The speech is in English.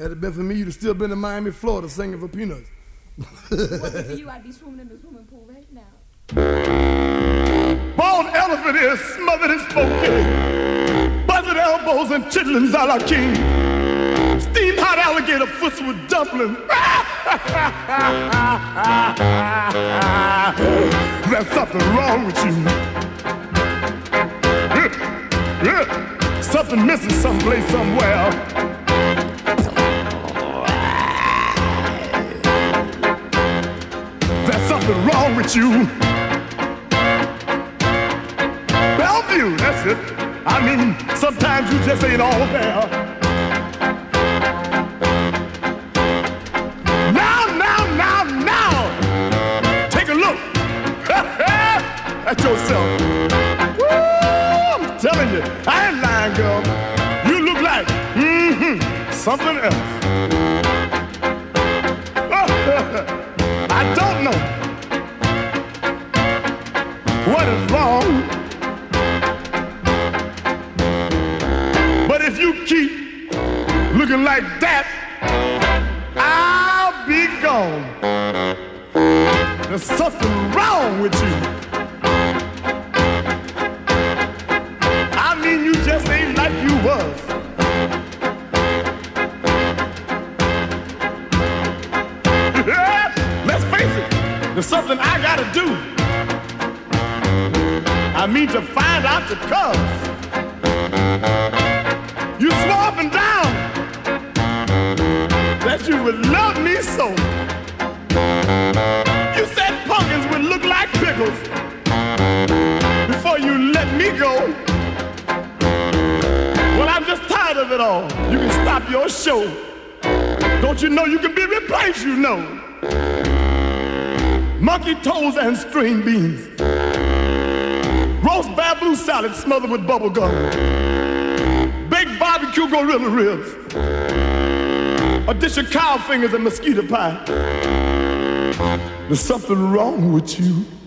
Had it been for me, you'd have still been in Miami, Florida, singing for peanuts. Wasn't for you, I'd be swimming in the swimming pool right now. Bald elephant is smothered in smoky, buzzard elbows and chitlins a la king. Steamed hot alligator foots with dumplings. There's something wrong with you. Something missing someplace, somewhere. There's something wrong with you. Bellevue, that's it. I mean, sometimes you just ain't all there. Now, take a look at yourself. Woo, I'm telling you, I ain't lying, girl. You look like, something else. I don't know what is wrong, but if you keep looking like that, I'll be gone. There's something wrong with you. I mean, you just ain't like you was. Let's face it, there's something I gotta do. I mean to find out the cause. You swore up and down that you would love me so. You said pumpkins would look like pickles before you let me go. Well, I'm just tired of it all. You can stop your show. Don't you know you can be replaced, you know? Monkey toes and string beans, roast bamboo salad smothered with bubble gum, baked barbecue gorilla ribs, a dish of cow fingers and mosquito pie. There's something wrong with you.